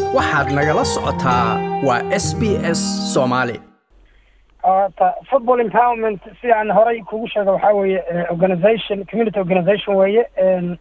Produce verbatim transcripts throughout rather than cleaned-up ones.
waxaad nagala socotaa waa S B S Soomaali. Uh, football empowerment si aan horay kugu sheego waxa weeye organization community organization weeye een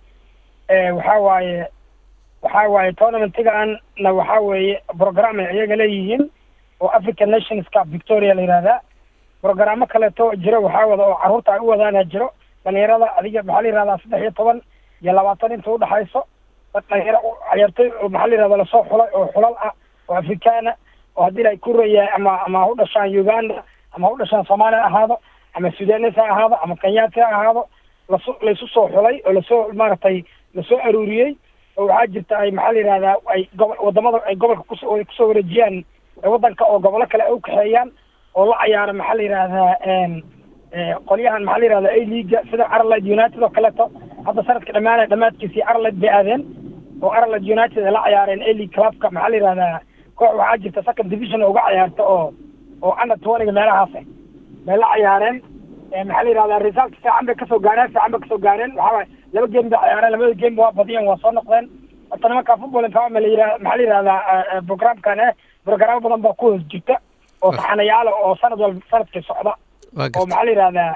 ee waxa waaye waxa waaye tournamentigan na waxa weeye program ay iyaga leeyihiin oo African Nations Cup Victoria la yiraahdaa programo kale to jira waxa wada oo caruurta ay u wadaan jiro dhalinyarada adiga maxaa la yiraahdaa saddex iyo toban iyo labaatan inta u dhaxayso dhalinyaro ciyaartoy maxaa la yiraahdaa la soo xulay oo xulal ah oo Afrikaana oo hadii ay ku reeyay ama ama u dhashaan Uganda ama u dhashaan Soomaaliya ahaado ama Suudaan ahaado ama Kenya ahaado la isu soo xulay oo la soo maartay la soo aruuriyay oo waxa jirta ay maxaa la yiraahdaa ay wadamada ay gobolka ku soo ku soo wareejiyaan wadanka oo gobolo kale ay u kaxeeyaan oo la ciyaaro maxaa la yiraahdaa een ee qoliyahan maxaa la yiraahdaa ay liiga sida Ireland United oo kale to hadda sanadka dhamaanay dhamaadkiisii Ireland bay aadeen oo Ireland United la ciyaareen ay league clubka maxaa la yiraahdaa koox waxa jirta second division oo uga ciyaarta oo oo ana tooniga meelahaas meel la ciyaareen ee maxaa la yiraahdaa result fiican bay ka soo gaareen fiican bay ka soo gaareen waxa laba game bay ciyaareen labada game waa badiyeen waa soo noqdeen hadda marka football empowerment la yiraahdaa maxaa la yiraahdaa programkan eh program badan baa ku hoos jirta oo saxanayaal oo sanad walba sanadkii socda oo maxaa la yiraahdaa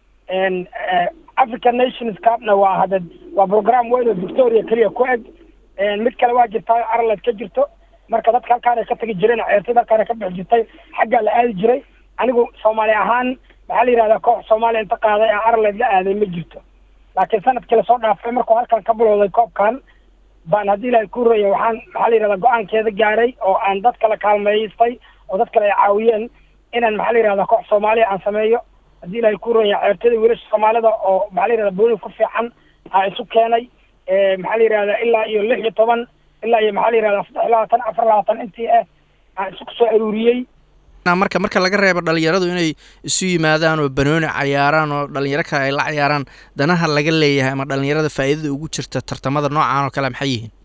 een African Nations Cup na waa hada waa program weyn oo Victoria kaliya ku eg een mid kale waa jirta Ireland ka jirto marka dadka halkaan ay ka tagi jireen ciyaartoyda halkaan ka bixi jirtay xagga la aadi jiray anigu Soomaali ahaan waxa la yiraahdaa koox Soomaali inta qaaday ee Ireland la aaday ma jirto laakiin sanadkii la soo dhaafay markuu halkaan ka bilowday koobkan baan hadii la ku reeyay waxaan waxa la yiraahdaa go'aankeeda gaaray oo aan dadka la kaalmeeystay oo dadka ay caawiyeen inaan maxaa la yiraahdaa koox Soomaali aan sameeyo hadii la ku reeyay ciyaartoyda wiilasha Soomaalida oo maxaa la yiraahdaa booli ku fiican ay isu keenay ee maxaa la yiraahdaa ilaa iyo lix iyo toban ilaa iyo maxaa la yiraahdaa saddex iyo labaatan afar iyo labaatan intii ah aan isku soo aruuriyay marka marka laga reebo dhalinyaradu inay isu yimaadaan oo banooni ciyaaraan oo dhalinyaro kale ay la ciyaaraan danaha laga leeyahay ama dhalinyarada faa'iidada ugu jirta tartamada noocan oo kale maxay yihiin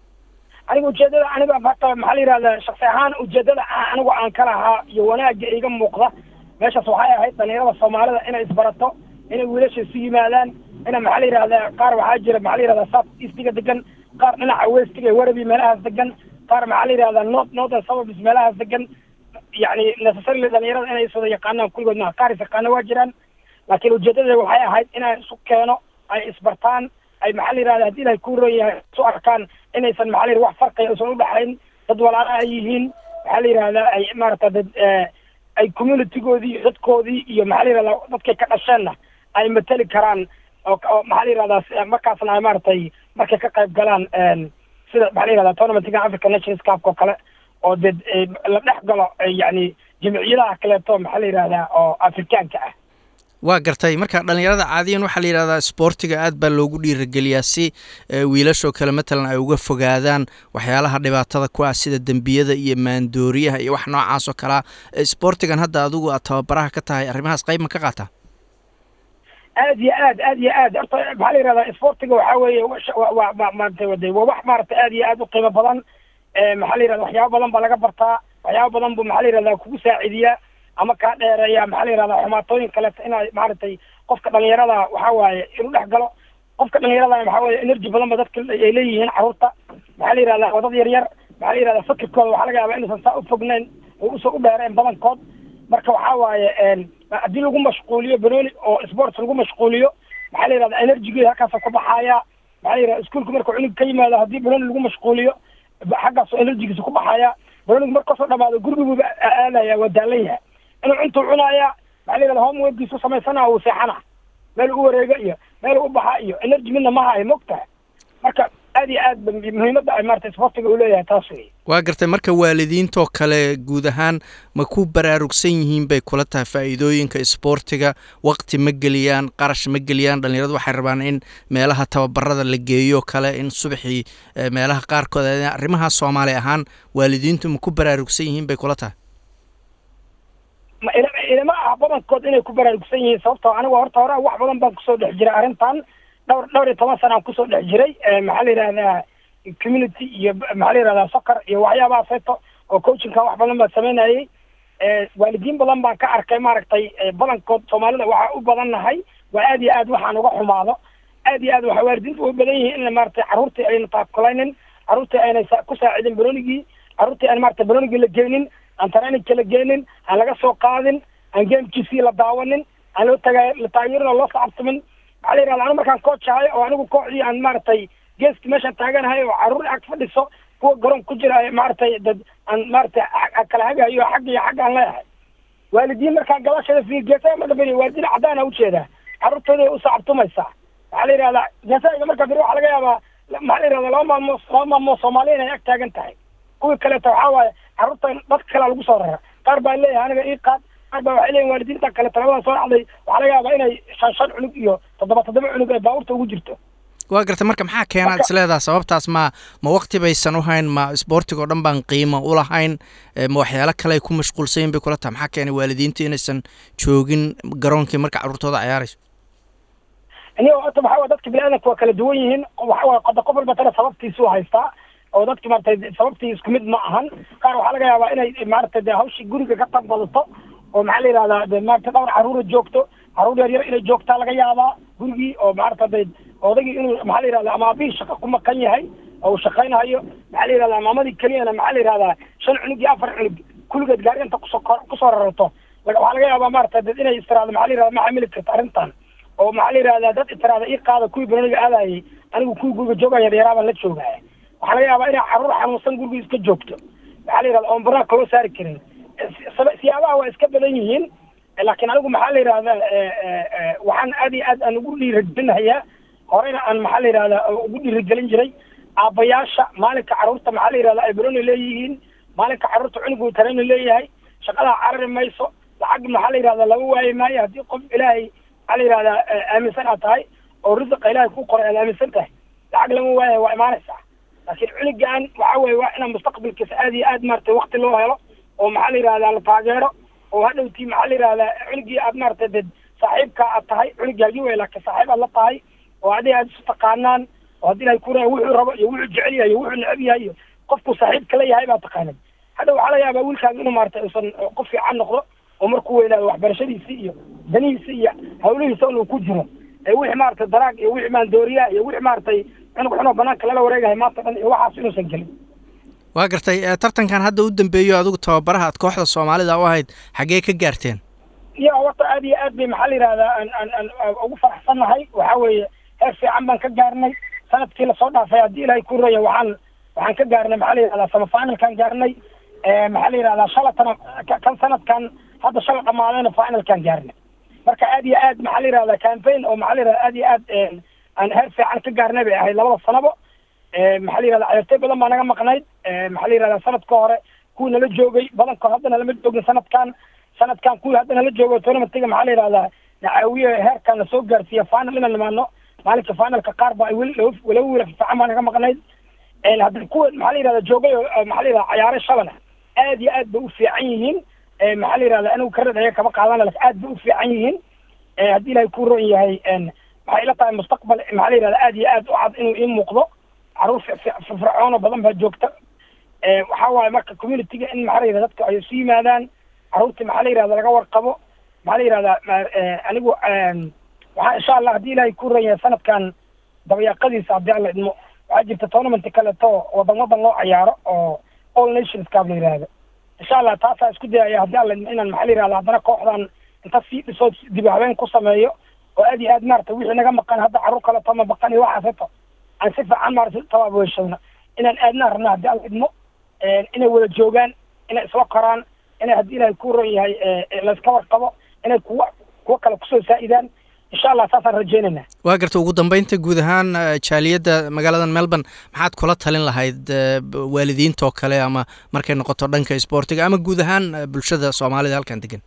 anigu ujeedada aniga maxaa la yiraahdaa shakhsi ahaan ujeedada anigu aan kala ahaa iyo wanaaga iga muuqda meeshaas waxay ahayd dhalinyarada Soomaalida inay isbarato inay wiilasha isu yimaadaan ina maxaa la yiraahdaa qaar waxaa jira maxaa la yiraahdaa South East-ga degan qaar dhinaca West-ga Warabi meelahaas degan qaar maxaa la yiraahdaa North Northern Suburbs meelahaas degan يعني necessarily dhalinyarada inay soo yaqaanaan kulligoodna qaar yaqaan waa jiraan laakiin ujeedada waxay ahayd inay isu keeno ay isbartaan ay maxaa la yiraahdaa hadii ay ku reeyay soo arkaan inaysan maxaa la yiraahdaa wax farqi ah u dhaxayn dad walaalo ay yihiin maxaa la yiraahdaa ay maarta dad ay community-goodii dadkoodii iyo maxaa la yiraahdaa dadka ka dhasheenna ay matali karaan oo maxaa la yiraahdaa markaasna ay maartay markay ka qayb galaan sida maxaa la yiraahdaa tournament-ga African Nations Cup oo kale oo dad la dhex galo yani jimciyadaha kale to maxaa la yiraahdaa oo Afrikaanka ah waa gartay marka dhalinyarada caadiyan waxa la yiraahdaa sportiga aad baa loogu dhiirigeliyaa si wiilasho kale matalan ay uga fogaadaan waxyaalaha dhibaatada ku ah sida dambiyada iyo maandooriyaha iyo wax noocaas oo kala sportigan hadda adigu aad tababaraha ka tahay arrimahaas qayb ma ka qaataa aad iyo aad aad iyo aad horta maxaa la yiraahdaa sportiga waxa weeye waa maartay waday waa wax maartay aad iyo aad u qiimo badan ee maxaa la yiraahdaa waxyaabo badan baa laga bartaa waxyaabo badan buu maxaa la yiraahdaa kugu saacidiya ama ka dheereeya maxaa la yiraahdaa xumaatooyin kale inay maartay qofka dhalinyarada waxa waaye inuu dhex galo qofka dhalinyarada waxa waaye energy badan ba dadka ay leeyihiin caruurta maxaa la yiraahdaa wadad yar yar maxaa la yiraahdaa fikirkooda waxa laga yaabaa inaysan saa u fognayn oo u soo u dheereen badankood marka waxa waaye een hadii lagu mashquuliyo banooni oo sports lagu mashquuliyo maxaa la yiraahdaa energy-ga halkaas ku baxaya maxaa la yiraahdaa iskuulka markuu cunug ka yimaado hadii banooni lagu mashquuliyo xaggaas energy-giisa ku baxaya banooniga marka soo dhamaado gurigu aadaya wadaalaya inuu cunto cunaya maxaa la yiraahdaa homework-giisa sameysana uu seexana meel uu wareega iyo meel uu baxa iyo energy midna ma hayo mogta marka aad iyo aad muhiimadda ay maartay sportiga u leeyahay taas weey waa gartay marka waalidiinto kale guud ahaan ma ku baraarugsan yihiin bay kula tahay faa'iidooyinka sportiga waqti ma geliyaan qarash ma geliyaan dhalinyaradu waxay rabaan in meelaha tababarada la geeyo kale in subaxii meelaha qaarkood arrimaha Soomaali ahaan waalidiintu ma ku baraarugsan yihiin bay kula tahay ma ilama ah badankood inay ku baraarugsan yihiin sababtoo anigu horta hore wax badan baan kusoo dhex jiray arrintan dhowr dhowr iyo toban sano aan kusoo dhex jiray maxaa la yiraahdaa community iyo maxaa la yiraahdaa soccer iyo waxyaabaha seeto oo coaching-ka wax badan baan sameynayay ee waalidiin badan baan ka arkay maaragtay badankood Soomaalida waxa u badannahay waa aad iyo aad waxaan uga xumaado aad iyo aad waxa waalidiintu u badan yihiin in maaragtay caruurtii ay taabkulaynin caruurtii ayna ku saacidin baroonigii carruurtii aan maarata banoonigii la geenin aan taraaninka la geenin aan laga soo qaadin aan gamekiisii la daawanin aan loo taga la taageerin oo loo sacabsamin maxaa la yidhahda anigu markaan coach ahay oo anigu kooxdii aan maaragtay geeski meeshaan taaganahay oo carruur ag fadhiso kuwa garoon ku jira maaragtay dad aan maaragtay kala hagayo xagga iyo xagga aan leeyahay waalidiin markaa gadaasheeda fiirgeesa ma dhameeyo waalidiin cadaan a ujeedaa carruurtooda u sacabtumaysaa waxaa la yidhahdaa geesaiga markaa beri waxaa laga yaabaa maxaa la yidhahda laba maalmo laba maalmoo soomaaliya inay ag taagan tahay kuwii kaleeto waxaa waaye carruurta dadka kalea lagu soo rara qaar baa leeyahay aniga ii qaad qaar baa waxay leeyihin waalidiinta kale talabadan soo dhacday waxaa laga yaabaa inay shan shan cunug iyo toddoba toddoba cunug ay baabuurta ugu jirto waa gartay marka maxaa keenaad isleedaha sababtaas ma ma waqti baysan uhayn ma isboortiga oo dhan baan qiimo ulahayn ma waxyaalo kale ay ku mashquulsayin bay kula tahay maxaa keenay waalidiinta inaysan joogin garoonkii marka carruurtooda ciyaarayso aniga horta waxaa waye dadka bini-aadanka waa kala duwan yihiin waxa waye qoda qof walba tana sababtiisuu haystaa oo dadki maaragtay sababtii isku mid ma ahan qaar waxaa laga yaabaa inay maaragtay de hawshii guriga ka tanbadato oo maxaa la yidhahdaa de maarata dhowr carruura joogto carruur yar yar inay joogtaa laga yaabaa gurigii oo maarata de odaygii inuu maxaa la yidhahdaa ama aabihii shaqo ku maqan yahay oo uu shaqaynayo maxaa la yidhahdaa maamadii keliyana maxaa la yidhahdaa shan cunug iyo afar cunug kulligeed gaari inta kusoo kusoo rarato waxaa laga yaabaa maarata dad inay istiraado maxaa la yidhahda ma xamili karta arrintan oo maxaa la yidhahdaa dad istiraada ii qaada kuwii banooniga aadayay anigu kuwii guriga joogaya dheeraabaan la joogaya waxaa laga yaabaa inay carruur xanuunsan gurigii iska joogto maxaa la yidhahda oon banaanka loo saari karin siyaabaha waa iska badan yihiin laakiin anigu maxaa la yidhahdaa waxaan aad iyo aad aan ugu dhiirigelinayaa horeyna aan maxaa la yidhahdaa ugu dhiirigelin jiray aabbayaasha maalinka carruurta maxaa la yidhahdaa ay banooni leeyihiin maalinka carruurta cunugu tarayna leeyahay shaqadaa carari mayso lacag maxaa la yidhahdaa lama waayi maayo haddii qof ilaahay maxaa la yidhahdaa aaminsan aad tahay oo risiqa ilaahay ku qoray aad aaminsan tahay lacag lama waayayo waa imaanaysaa laakiin cunugan waxaa weye waa inaan mustaqbalkiisa aad iyo aad maaragtay wakti loo helo oo maxaa la yidhahdaa la taageero oo hadhowtii maxaa la yidhahdaa cunugii aad maaragtay dad saaxiibka aad tahay cunugaagii wey laakiin saaxiib aad la tahay oo adiga aad isu taqaanaan oo haddii ilahay kuraa wuxuu rabo iyo wuxuu jecel yahay iyo wuxuu necab yahay iyo qofku saaxiibka la yahay baa taqaanay hadda waxaa laga yaabaa wiilkaaga inuu maaragtay uusan qof fiican noqdo oo markuu weynaado waxbarashadiisii iyo danihiisi iyo hawlihiisa inuu ku jiro ee wixii maaragtay daraag iyo wixii maandooriya iyo wixii maaragtay cunug xunoo banaanka lala wareegahay maanta dhan iyo waxaas inuusan gelin waa gartay tartankan hadda u dambeeyo adigu tababaraha aad kooxda soomaalida u ahayd xaggee ka gaarteen ya horta aad iyo aad bay maxaa la yidhahdaa aan aan aan ugu faraxsannahay waxaa weeye heer fiican baan ka gaarnay sanadkii lasoo dhaafay haddii ilaahay ku raya waxaan waxaan ka gaarnay maxaa la yidhahdaa samafinalkaan gaarnay maxaa la yidhahdaa shalatana kan sanadkan hadda shala dhamaadayna finalkaan gaarnay marka aad iyo aad maxaa la yidhahdaa campaign oo maxaa la yidhahdaa aad iyo aad aan heer fiican ka gaarnay bay ahayd labada sanabo maxaa la yidhahdaa ciyaartooy badan baa naga maqnayd maxaa la yidhahdaa sanadka hore kuwii nala joogay badankood haddana lama joogin sanadkan sanadkan kuwii haddana la joogo tournamentiga maxaa la yidhahdaa nacaawiye heerkan lasoo gaarsiiya final inaan nimaano maalinka finalka qaar baa weli laba wiil fiican baa naga maqnayd hadda kuwa maxaa la yidhahdaa joogay oo maxaa la yidhahdaa cayaare shabana aad iyo aad bay u fiican yihiin maxaa la yidhahdaa anigu kared ayaga kama qaadana lakin aad bay u fiican yihiin haddii ilaahay ku ron yahay waxay ila tahay mustaqbal maxaa la yidhahdaa aad iyo aad u cad inuu ii muuqdo carruur firfircoonoo badan baa joogta waxaa waaye marka communityga in maxaa la yidhahda dadka ay isu yimaadaan carruurtii maxaa la yidhahda laga warqabo maxaa la yidhahdaa anigu waxaa insha allah haddii ilaahay ku ran yahay sanadkan dabayaaqadiisa haddii alla idmo waxaa jirta tournament kaleto wadan wadan loo cayaaro oo all nations cup la yidhaahdo insha allah taasaa isku dayaya haddii alla idmo inaan maxaa la yidhahda haddana kooxdan inta sii dhisoo dib habeen ku sameeyo oo aad iyo aad maarata wixii naga maqan hadda carruur kaleto ma maqan iyo waxaaseto aan si fiican maarata tabaabashadno inaan aadnaa rabna haddii alla idmo inay wada joogaan inay isla koraan inay haddii ilaahay ku ron yahay layska warqabo inay kuwa kuwo kale kusoo saa'idaan insha allah saasaan rajeynayna waa garta ugu dambeynta guud ahaan jaaliyadda magaalada melbourne maxaad kula talin lahayd waalidiinta oo kale ama markay noqoto dhanka isboortiga ama guud ahaan bulshada soomaalida halkan degan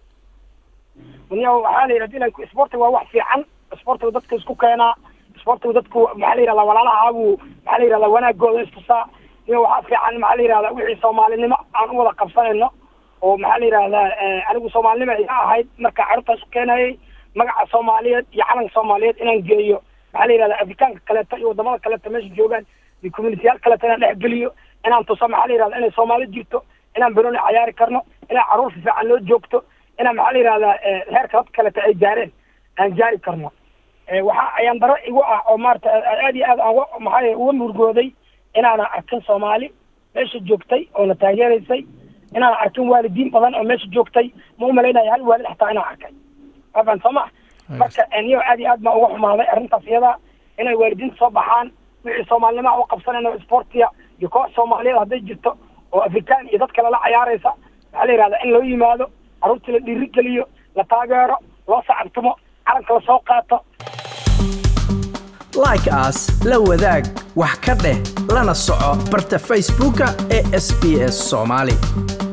ya waxaa la yidhahda ila isboortiga waa wax fiican isboortiga dadka isku keenaa isboortiga dadku maxaa la yidhahdaa walaalahaabuu maxaa la yidhahdaa wanaagooda istusaa iyo waxaa fiican maxaa la yidhahdaa wixii soomaalinimo aan u wada qabsanayno oo maxaa la yidhahdaa anigu soomaalinimo iga ahayd marka carruurtaas u keenayay magaca soomaaliyeed iyo calanka soomaaliyeed inaan geeyo maxaa la yidhahdaa afrikaanka kaleeto iyo wadamada kaleeto meesha joogaan iyo communitiyaal kaleeto inaan dhex geliyo inaan tuso maxaa la yidhahdaa inay soomaali jirto inaan banooni cayaari karno inaan carruur fiican loo joogto inaan maxaa la yidhahdaa heerka dadka kaleeto ay gaareen aan gaari karno waxaa ayaan daro igu ah oo maarata aad iyo aad aan maxaa uga murgooday inaanan arkin soomaali meesha joogtay oo na taageeraysay inaan arkin waalidiin badan oo meesha joogtay ma u malaynayo hal waalid xataa inaan arkay afan soma marka aniyo aad iyo aad ma uga xumaaday arrintaas iyada inay waalidiinta soo baxaan wixii soomaalnimo u qabsanayno sportiga iyo koox soomaaliyeed hadday jirto oo afrikaan iyo dad kale la ciyaaraysa waxaa la yidhahdaa in loo yimaado carruurtii la dhiirigeliyo la taageero loo sacabtumo calanka la soo qaato like us la wadaag wax ka dheh lana soco barta facebooka ee S B S Somali.